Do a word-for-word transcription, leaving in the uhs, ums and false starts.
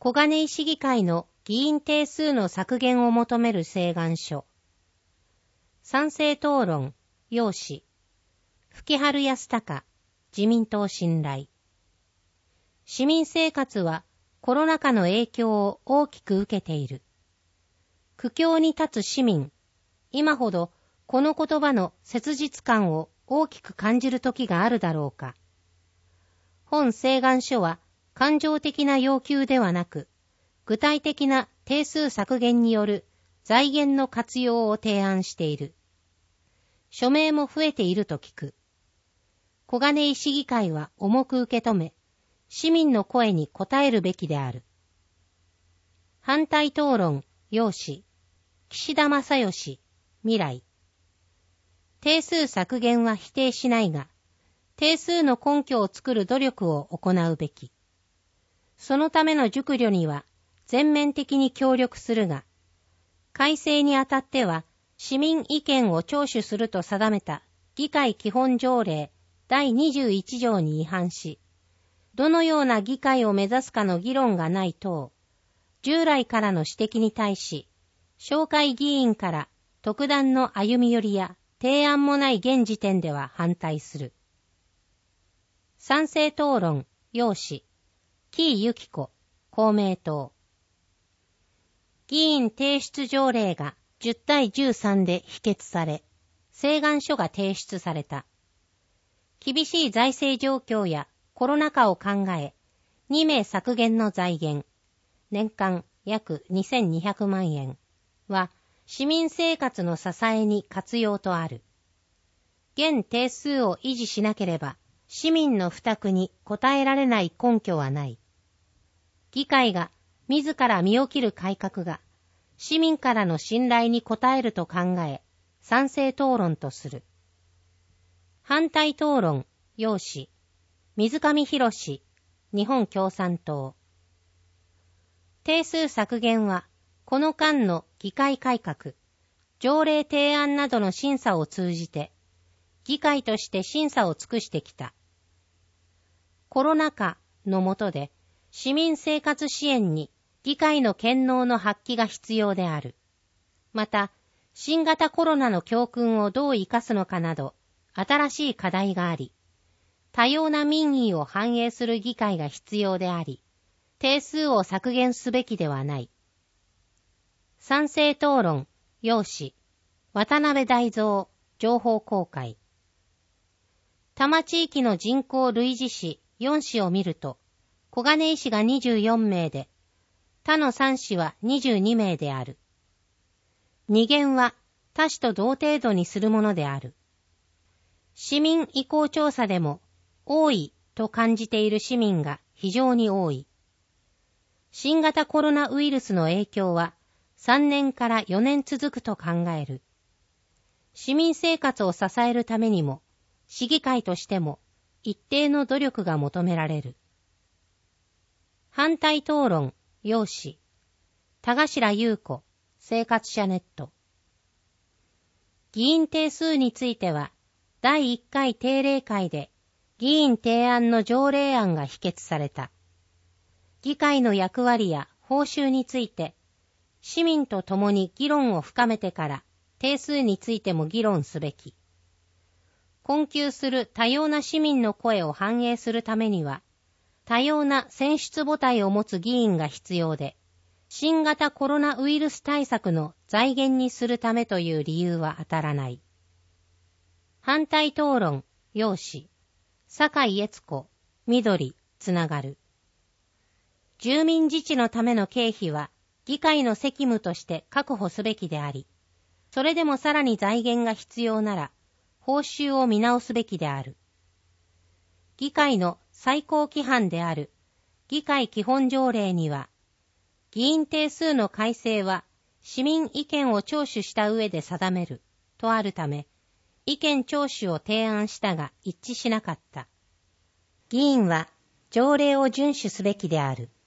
小金井市議会の議員定数の削減を求める請願書。賛成討論、要旨。吹春康隆、自民党信頼。市民生活はコロナ禍の影響を大きく受けている。苦境に立つ市民、今ほどこの言葉の切実感を大きく感じる時があるだろうか。本請願書は感情的な要求ではなく、具体的な定数削減による財源の活用を提案している。署名も増えていると聞く。小金井市議会は重く受け止め、市民の声に応えるべきである。反対討論、要旨。岸田正義、未来。定数削減は否定しないが、定数の根拠を作る努力を行うべき。そのための熟慮には全面的に協力するが、改正にあたっては市民意見を聴取すると定めた議会基本条例だいにじゅういち条に違反し、どのような議会を目指すかの議論がない等、従来からの指摘に対し、紹介議員から特段の歩み寄りや提案もない現時点では反対する。賛成討論、要旨。木井由紀子、公明党。議員提出条例がじゅうたいじゅうさんで否決され、請願書が提出された。厳しい財政状況やコロナ禍を考え、にめい削減の財源、年間約にせんにひゃくまんえんは市民生活の支えに活用とある。現定数を維持しなければ、市民の負託に応えられない根拠はない。議会が自ら身を切る改革が市民からの信頼に応えると考え、賛成討論とする。反対討論、要旨。水上博史、日本共産党。定数削減は、この間の議会改革、条例提案などの審査を通じて、議会として審査を尽くしてきた。コロナ禍の下で市民生活支援に議会の権能の発揮が必要である。また、新型コロナの教訓をどう生かすのかなど、新しい課題があり、多様な民意を反映する議会が必要であり、定数を削減すべきではない。賛成討論、要旨。渡辺大蔵、情報公開。多摩地域の人口類似市よん市を見ると、小金井市がにじゅうよんめいで、他のさん市はにじゅうにめいである。二限は他市と同程度にするものである。市民意向調査でも、多いと感じている市民が非常に多い。新型コロナウイルスの影響はさんねんからよねん続くと考える。市民生活を支えるためにも、市議会としても一定の努力が求められる。反対討論、要旨。田頭優子、生活者ネット。議員定数については、だいいっかい定例会で議員提案の条例案が否決された。議会の役割や報酬について、市民と共に議論を深めてから定数についても議論すべき。困窮する多様な市民の声を反映するためには、多様な選出母体を持つ議員が必要で、新型コロナウイルス対策の財源にするためという理由は当たらない。反対討論、要旨。酒井悦子、緑、つながる。住民自治のための経費は、議会の責務として確保すべきであり、それでもさらに財源が必要なら、報酬を見直すべきである。議会の最高規範である議会基本条例には、議員定数の改正は市民意見を聴取した上で定めるとあるため、意見聴取を提案したが一致しなかった。議員は条例を遵守すべきである。